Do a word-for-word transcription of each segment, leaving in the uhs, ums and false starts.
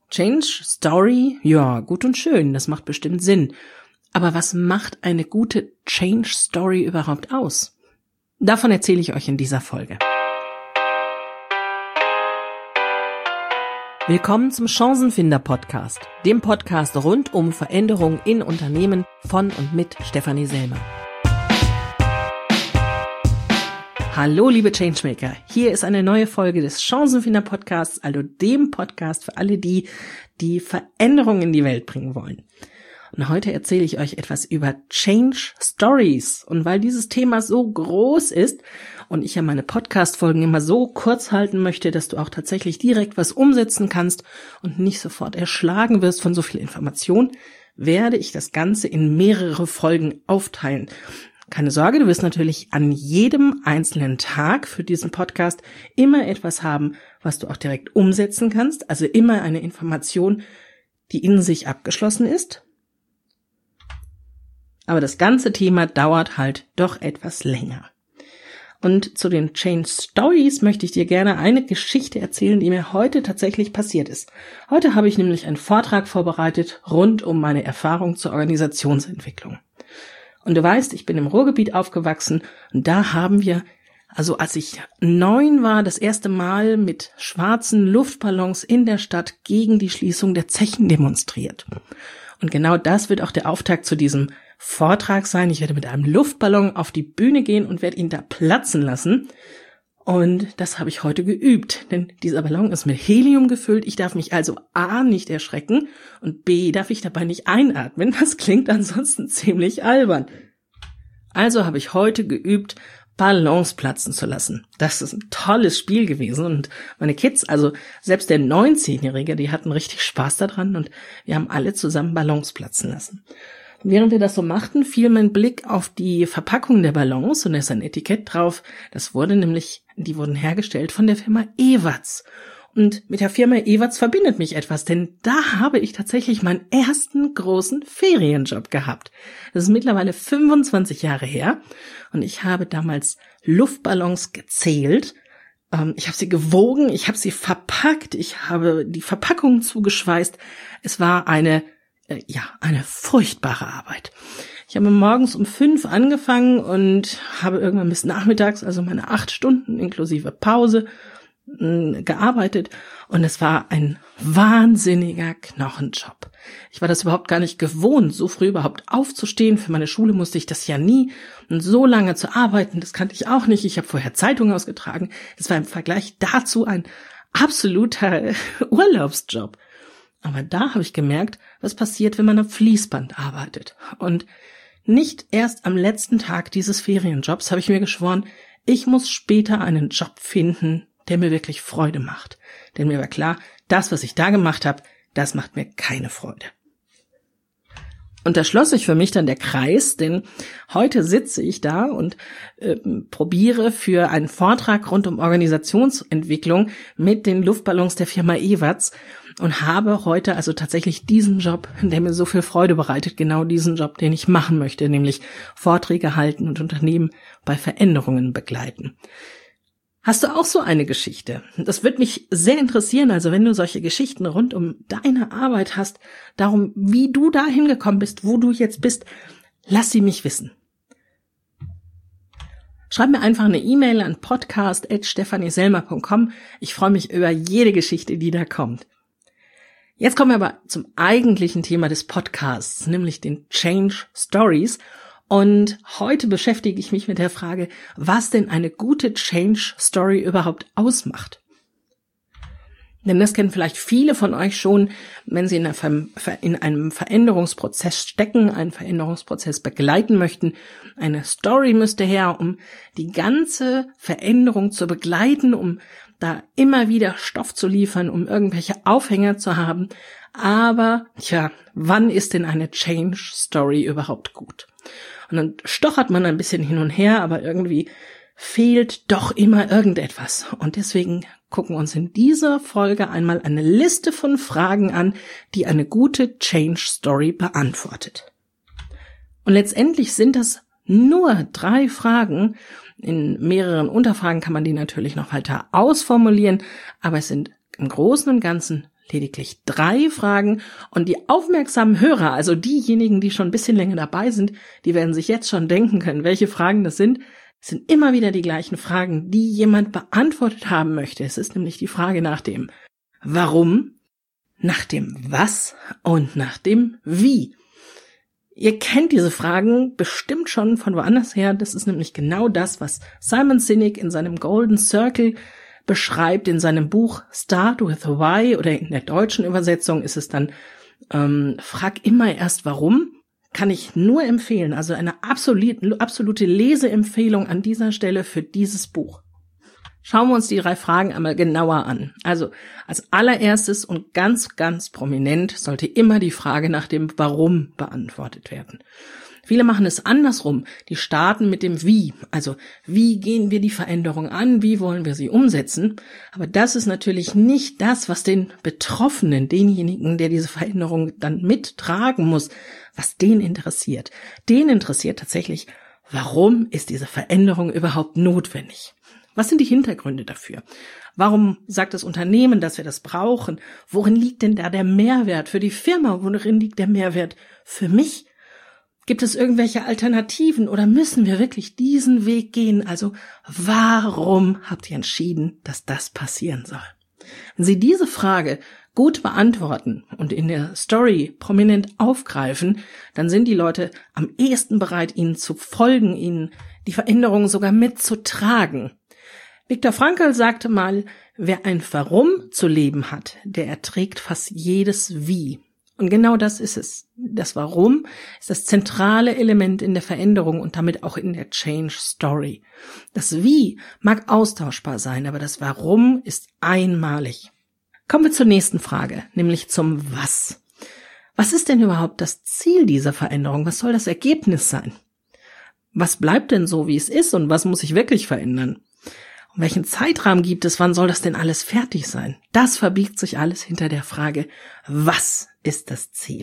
Change Story, ja, gut und schön, das macht bestimmt Sinn. Aber was macht eine gute Change Story überhaupt aus? Davon erzähle ich euch in dieser Folge. Willkommen zum Chancenfinder-Podcast, dem Podcast rund um Veränderungen in Unternehmen von und mit Stefanie Selmer. Hallo liebe Changemaker, hier ist eine neue Folge des Chancenfinder-Podcasts, also dem Podcast für alle die, die Veränderungen in die Welt bringen wollen. Und heute erzähle ich euch etwas über Change Stories. Und weil dieses Thema so groß ist und ich ja meine Podcast-Folgen immer so kurz halten möchte, dass du auch tatsächlich direkt was umsetzen kannst und nicht sofort erschlagen wirst von so viel Information, werde ich das Ganze in mehrere Folgen aufteilen. Keine Sorge, du wirst natürlich an jedem einzelnen Tag für diesen Podcast immer etwas haben, was du auch direkt umsetzen kannst. Also immer eine Information, die in sich abgeschlossen ist. Aber das ganze Thema dauert halt doch etwas länger. Und zu den Change Stories möchte ich dir gerne eine Geschichte erzählen, die mir heute tatsächlich passiert ist. Heute habe ich nämlich einen Vortrag vorbereitet rund um meine Erfahrung zur Organisationsentwicklung. Und du weißt, ich bin im Ruhrgebiet aufgewachsen und da haben wir, also als ich neun war, das erste Mal mit schwarzen Luftballons in der Stadt gegen die Schließung der Zechen demonstriert. Und genau das wird auch der Auftakt zu diesem Vortrag sein. Ich werde mit einem Luftballon auf die Bühne gehen und werde ihn da platzen lassen. Und das habe ich heute geübt, denn dieser Ballon ist mit Helium gefüllt. Ich darf mich also A, nicht erschrecken und B, darf ich dabei nicht einatmen. Das klingt ansonsten ziemlich albern. Also habe ich heute geübt, Ballons platzen zu lassen. Das ist ein tolles Spiel gewesen und meine Kids, also selbst der neunzehnjährige, die hatten richtig Spaß daran und wir haben alle zusammen Ballons platzen lassen. Während wir das so machten, fiel mein Blick auf die Verpackung der Ballons und da ist ein Etikett drauf. Das wurde nämlich, die wurden hergestellt von der Firma Ewatz. Und mit der Firma Ewatz verbindet mich etwas, denn da habe ich tatsächlich meinen ersten großen Ferienjob gehabt. Das ist mittlerweile fünfundzwanzig Jahre her und ich habe damals Luftballons gezählt. Ich habe sie gewogen, ich habe sie verpackt, ich habe die Verpackungen zugeschweißt. Es war eine Ja, eine furchtbare Arbeit. Ich habe morgens um fünf angefangen und habe irgendwann bis nachmittags, also meine acht Stunden inklusive Pause, gearbeitet und es war ein wahnsinniger Knochenjob. Ich war das überhaupt gar nicht gewohnt, so früh überhaupt aufzustehen. Für meine Schule musste ich das ja nie und so lange zu arbeiten, das kannte ich auch nicht. Ich habe vorher Zeitungen ausgetragen. Das war im Vergleich dazu ein absoluter Urlaubsjob. Aber da habe ich gemerkt, was passiert, wenn man am Fließband arbeitet. Und nicht erst am letzten Tag dieses Ferienjobs habe ich mir geschworen, ich muss später einen Job finden, der mir wirklich Freude macht. Denn mir war klar, das, was ich da gemacht habe, das macht mir keine Freude. Und da schloss sich für mich dann der Kreis, denn heute sitze ich da und äh, probiere für einen Vortrag rund um Organisationsentwicklung mit den Luftballons der Firma Ewatz und habe heute also tatsächlich diesen Job, der mir so viel Freude bereitet, genau diesen Job, den ich machen möchte, nämlich Vorträge halten und Unternehmen bei Veränderungen begleiten. Hast du auch so eine Geschichte? Das würde mich sehr interessieren, also wenn du solche Geschichten rund um deine Arbeit hast, darum, wie du da hingekommen bist, wo du jetzt bist, lass sie mich wissen. Schreib mir einfach eine E-Mail an podcast at stefanieselmer punkt com. Ich freue mich über jede Geschichte, die da kommt. Jetzt kommen wir aber zum eigentlichen Thema des Podcasts, nämlich den Change Stories. Und heute beschäftige ich mich mit der Frage, was denn eine gute Change Story überhaupt ausmacht. Denn das kennen vielleicht viele von euch schon, wenn sie in einem Veränderungsprozess stecken, einen Veränderungsprozess begleiten möchten. Eine Story müsste her, um die ganze Veränderung zu begleiten, um da immer wieder Stoff zu liefern, um irgendwelche Aufhänger zu haben. Aber, tja, wann ist denn eine Change Story überhaupt gut? Und dann stochert man ein bisschen hin und her, aber irgendwie fehlt doch immer irgendetwas. Und deswegen gucken wir uns in dieser Folge einmal eine Liste von Fragen an, die eine gute Change Story beantwortet. Und letztendlich sind das nur drei Fragen. In mehreren Unterfragen kann man die natürlich noch weiter ausformulieren, aber es sind im Großen und Ganzen lediglich drei Fragen und die aufmerksamen Hörer, also diejenigen, die schon ein bisschen länger dabei sind, die werden sich jetzt schon denken können, welche Fragen das sind. Es sind immer wieder die gleichen Fragen, die jemand beantwortet haben möchte. Es ist nämlich die Frage nach dem Warum, nach dem Was und nach dem Wie. Ihr kennt diese Fragen bestimmt schon von woanders her. Das ist nämlich genau das, was Simon Sinek in seinem Golden Circle beschreibt, in seinem Buch Start with Why, oder in der deutschen Übersetzung ist es dann ähm, Frag immer erst warum. Kann ich nur empfehlen. Also eine absolute, absolute Leseempfehlung an dieser Stelle für dieses Buch. Schauen wir uns die drei Fragen einmal genauer an. Also als allererstes und ganz, ganz prominent sollte immer die Frage nach dem Warum beantwortet werden. Viele machen es andersrum. Die starten mit dem Wie. Also wie gehen wir die Veränderung an? Wie wollen wir sie umsetzen? Aber das ist natürlich nicht das, was den Betroffenen, denjenigen, der diese Veränderung dann mittragen muss, was den interessiert. Den interessiert tatsächlich, warum ist diese Veränderung überhaupt notwendig? Was sind die Hintergründe dafür? Warum sagt das Unternehmen, dass wir das brauchen? Worin liegt denn da der Mehrwert für die Firma? Worin liegt der Mehrwert für mich? Gibt es irgendwelche Alternativen oder müssen wir wirklich diesen Weg gehen? Also warum habt ihr entschieden, dass das passieren soll? Wenn Sie diese Frage gut beantworten und in der Story prominent aufgreifen, dann sind die Leute am ehesten bereit, Ihnen zu folgen, Ihnen die Veränderungen sogar mitzutragen. Viktor Frankl sagte mal, wer ein Warum zu leben hat, der erträgt fast jedes Wie. Und genau das ist es. Das Warum ist das zentrale Element in der Veränderung und damit auch in der Change Story. Das Wie mag austauschbar sein, aber das Warum ist einmalig. Kommen wir zur nächsten Frage, nämlich zum Was. Was ist denn überhaupt das Ziel dieser Veränderung? Was soll das Ergebnis sein? Was bleibt denn so, wie es ist und was muss sich wirklich verändern? Und welchen Zeitrahmen gibt es? Wann soll das denn alles fertig sein? Das verbiegt sich alles hinter der Frage, was ist das Ziel?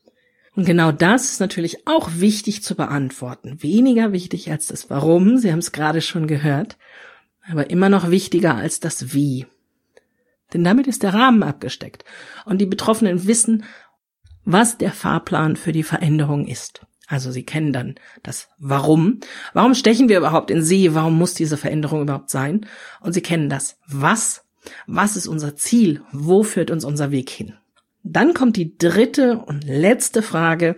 Und genau das ist natürlich auch wichtig zu beantworten. Weniger wichtig als das Warum, Sie haben es gerade schon gehört, aber immer noch wichtiger als das Wie. Denn damit ist der Rahmen abgesteckt und die Betroffenen wissen, was der Fahrplan für die Veränderung ist. Also sie kennen dann das Warum. Warum stechen wir überhaupt in See? Warum muss diese Veränderung überhaupt sein? Und sie kennen das Was. Was ist unser Ziel? Wo führt uns unser Weg hin? Dann kommt die dritte und letzte Frage,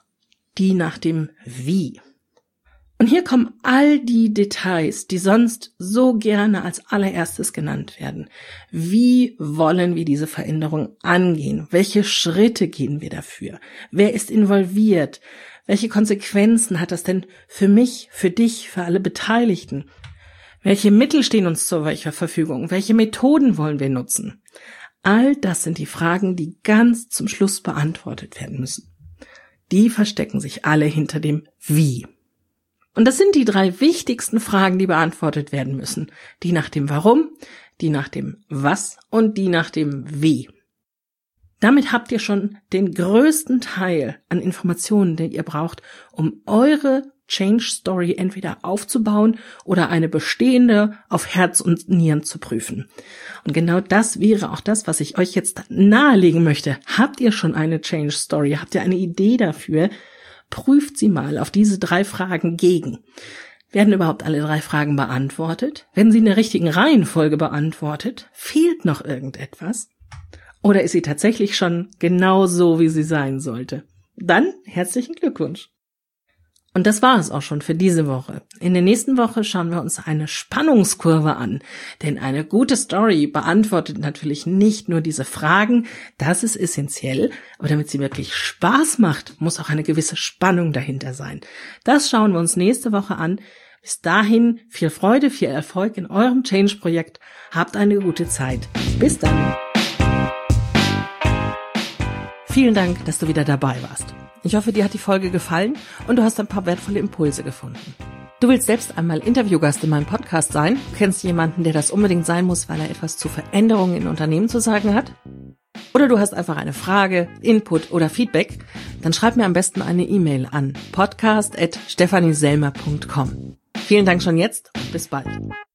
die nach dem Wie. Und hier kommen all die Details, die sonst so gerne als allererstes genannt werden. Wie wollen wir diese Veränderung angehen? Welche Schritte gehen wir dafür? Wer ist involviert? Welche Konsequenzen hat das denn für mich, für dich, für alle Beteiligten? Welche Mittel stehen uns zur Verfügung? Welche Methoden wollen wir nutzen? All das sind die Fragen, die ganz zum Schluss beantwortet werden müssen. Die verstecken sich alle hinter dem Wie. Und das sind die drei wichtigsten Fragen, die beantwortet werden müssen. Die nach dem Warum, die nach dem Was und die nach dem Wie. Damit habt ihr schon den größten Teil an Informationen, den ihr braucht, um eure Change Story entweder aufzubauen oder eine bestehende auf Herz und Nieren zu prüfen. Und genau das wäre auch das, was ich euch jetzt nahelegen möchte. Habt ihr schon eine Change Story? Habt ihr eine Idee dafür? Prüft sie mal auf diese drei Fragen gegen. Werden überhaupt alle drei Fragen beantwortet? Werden sie in der richtigen Reihenfolge beantwortet? Fehlt noch irgendetwas? Oder ist sie tatsächlich schon genau so, wie sie sein sollte? Dann herzlichen Glückwunsch. Und das war es auch schon für diese Woche. In der nächsten Woche schauen wir uns eine Spannungskurve an. Denn eine gute Story beantwortet natürlich nicht nur diese Fragen, das ist essentiell, aber damit sie wirklich Spaß macht, muss auch eine gewisse Spannung dahinter sein. Das schauen wir uns nächste Woche an. Bis dahin viel Freude, viel Erfolg in eurem Change-Projekt. Habt eine gute Zeit. Bis dann. Vielen Dank, dass du wieder dabei warst. Ich hoffe, dir hat die Folge gefallen und du hast ein paar wertvolle Impulse gefunden. Du willst selbst einmal Interviewgast in meinem Podcast sein? Du kennst jemanden, der das unbedingt sein muss, weil er etwas zu Veränderungen in Unternehmen zu sagen hat? Oder du hast einfach eine Frage, Input oder Feedback? Dann schreib mir am besten eine E-Mail an podcast at stefanieselmer punkt com. Vielen Dank schon jetzt und bis bald.